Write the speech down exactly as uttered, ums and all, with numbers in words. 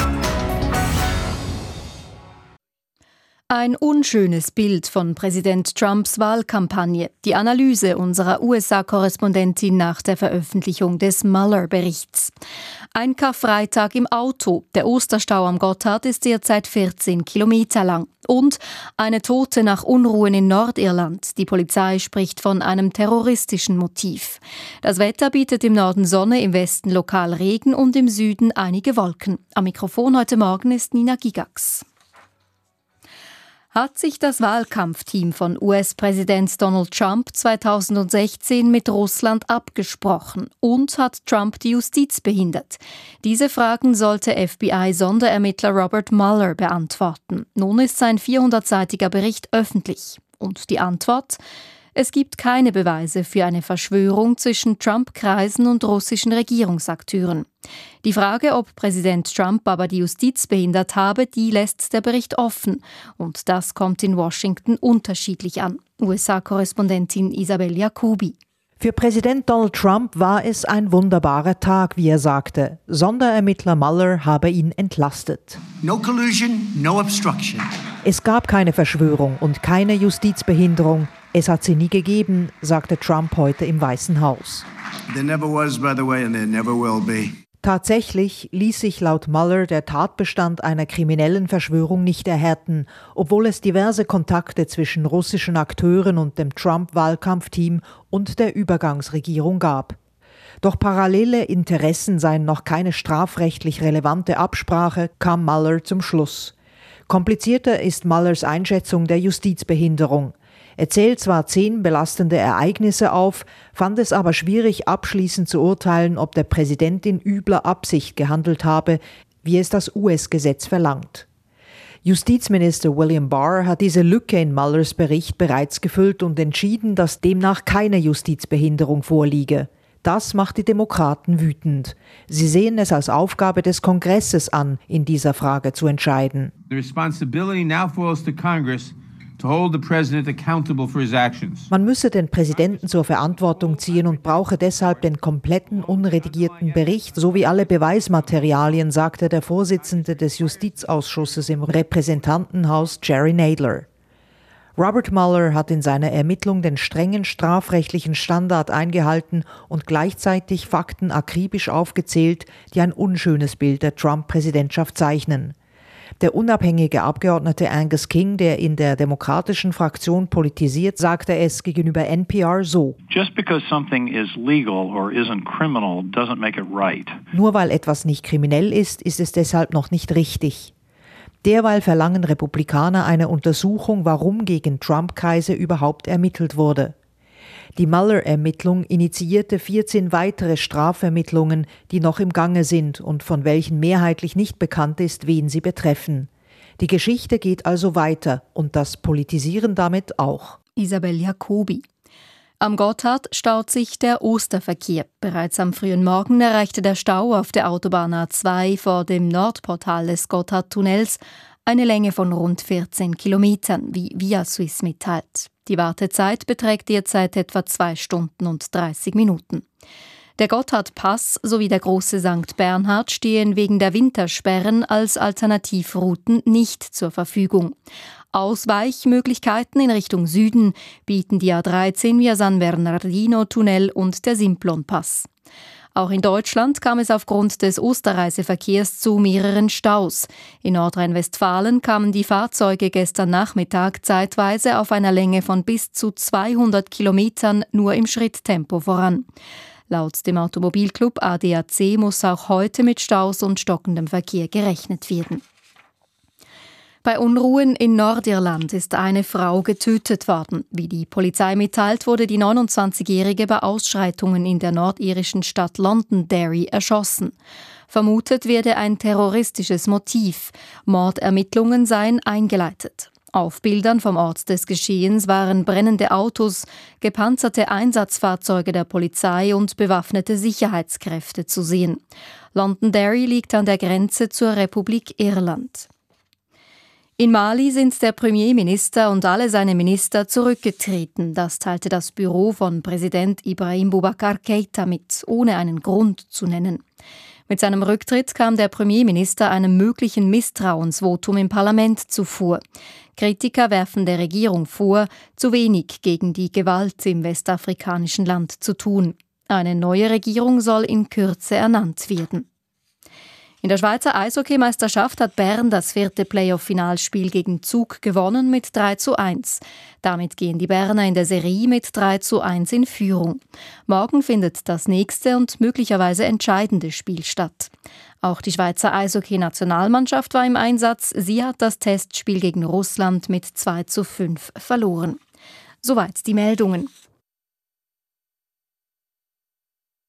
Ein unschönes Bild von Präsident Trumps Wahlkampagne. Die Analyse unserer U S A-Korrespondentin nach der Veröffentlichung des Mueller-Berichts. Ein Karfreitag im Auto. Der Osterstau am Gotthard ist derzeit vierzehn Kilometer lang. Und eine Tote nach Unruhen in Nordirland. Die Polizei spricht von einem terroristischen Motiv. Das Wetter bietet im Norden Sonne, im Westen lokal Regen und im Süden einige Wolken. Am Mikrofon heute Morgen ist Nina Gigax. Hat sich das Wahlkampfteam von U S-Präsident Donald Trump zweitausendsechzehn mit Russland abgesprochen und hat Trump die Justiz behindert? Diese Fragen sollte F B I-Sonderermittler Robert Mueller beantworten. Nun ist sein vierhundertseitiger Bericht öffentlich. Und die Antwort? Es gibt keine Beweise für eine Verschwörung zwischen Trump-Kreisen und russischen Regierungsakteuren. Die Frage, ob Präsident Trump aber die Justiz behindert habe, die lässt der Bericht offen. Und das kommt in Washington unterschiedlich an. U S A-Korrespondentin Isabel Jacobi. Für Präsident Donald Trump war es ein wunderbarer Tag, wie er sagte. Sonderermittler Mueller habe ihn entlastet. No collusion, no obstruction. Es gab keine Verschwörung und keine Justizbehinderung. Es hat sie nie gegeben, sagte Trump heute im Weißen Haus. There never was, by the way, and there never will be. Tatsächlich ließ sich laut Mueller der Tatbestand einer kriminellen Verschwörung nicht erhärten, obwohl es diverse Kontakte zwischen russischen Akteuren und dem Trump-Wahlkampfteam und der Übergangsregierung gab. Doch parallele Interessen seien noch keine strafrechtlich relevante Absprache, kam Mueller zum Schluss. Komplizierter ist Muellers Einschätzung der Justizbehinderung. Er zählt zwar zehn belastende Ereignisse auf, fand es aber schwierig, abschließend zu urteilen, ob der Präsident in übler Absicht gehandelt habe, wie es das U S-Gesetz verlangt. Justizminister William Barr hat diese Lücke in Muellers Bericht bereits gefüllt und entschieden, dass demnach keine Justizbehinderung vorliege. Das macht die Demokraten wütend. Sie sehen es als Aufgabe des Kongresses an, in dieser Frage zu entscheiden. The responsibility now falls to Congress to hold the president accountable for his actions. Man müsse den Präsidenten zur Verantwortung ziehen und brauche deshalb den kompletten unredigierten Bericht sowie alle Beweismaterialien, sagte der Vorsitzende des Justizausschusses im Repräsentantenhaus, Jerry Nadler. Robert Mueller hat in seiner Ermittlung den strengen strafrechtlichen Standard eingehalten und gleichzeitig Fakten akribisch aufgezählt, die ein unschönes Bild der Trump-Präsidentschaft zeichnen. Der unabhängige Abgeordnete Angus King, der in der demokratischen Fraktion politisiert, sagte es gegenüber N P R so: Just because something is legal or isn't criminal doesn't make it right. Nur weil etwas nicht kriminell ist, ist es deshalb noch nicht richtig. Derweil verlangen Republikaner eine Untersuchung, warum gegen Trump-Kreise überhaupt ermittelt wurde. Die Mueller-Ermittlung initiierte vierzehn weitere Strafermittlungen, die noch im Gange sind und von welchen mehrheitlich nicht bekannt ist, wen sie betreffen. Die Geschichte geht also weiter und das Politisieren damit auch. Isabel Jacobi. Am Gotthard staut sich der Osterverkehr. Bereits am frühen Morgen erreichte der Stau auf der Autobahn A zwei vor dem Nordportal des Gotthardtunnels eine Länge von rund vierzehn Kilometern, wie Via Suisse mitteilt. Die Wartezeit beträgt derzeit etwa zwei Stunden und dreißig Minuten. Der Gotthardpass sowie der große Sankt Bernhard stehen wegen der Wintersperren als Alternativrouten nicht zur Verfügung. Ausweichmöglichkeiten in Richtung Süden bieten die A dreizehn via San Bernardino-Tunnel und der Simplon-Pass. Auch in Deutschland kam es aufgrund des Osterreiseverkehrs zu mehreren Staus. In Nordrhein-Westfalen kamen die Fahrzeuge gestern Nachmittag zeitweise auf einer Länge von bis zu zweihundert Kilometern nur im Schritttempo voran. Laut dem Automobilclub A D A C muss auch heute mit Staus und stockendem Verkehr gerechnet werden. Bei Unruhen in Nordirland ist eine Frau getötet worden. Wie die Polizei mitteilt, wurde die neunundzwanzigjährige bei Ausschreitungen in der nordirischen Stadt Londonderry erschossen. Vermutet werde ein terroristisches Motiv. Mordermittlungen seien eingeleitet. Auf Bildern vom Ort des Geschehens waren brennende Autos, gepanzerte Einsatzfahrzeuge der Polizei und bewaffnete Sicherheitskräfte zu sehen. Londonderry liegt an der Grenze zur Republik Irland. In Mali sind der Premierminister und alle seine Minister zurückgetreten. Das teilte das Büro von Präsident Ibrahim Boubacar Keïta mit, ohne einen Grund zu nennen. Mit seinem Rücktritt kam der Premierminister einem möglichen Misstrauensvotum im Parlament zuvor. Kritiker werfen der Regierung vor, zu wenig gegen die Gewalt im westafrikanischen Land zu tun. Eine neue Regierung soll in Kürze ernannt werden. In der Schweizer Eishockeymeisterschaft hat Bern das vierte Playoff-Finalspiel gegen Zug gewonnen mit drei zu eins. Damit gehen die Berner in der Serie mit drei zu eins in Führung. Morgen findet das nächste und möglicherweise entscheidende Spiel statt. Auch die Schweizer Eishockey-Nationalmannschaft war im Einsatz. Sie hat das Testspiel gegen Russland mit zwei zu fünf verloren. Soweit die Meldungen.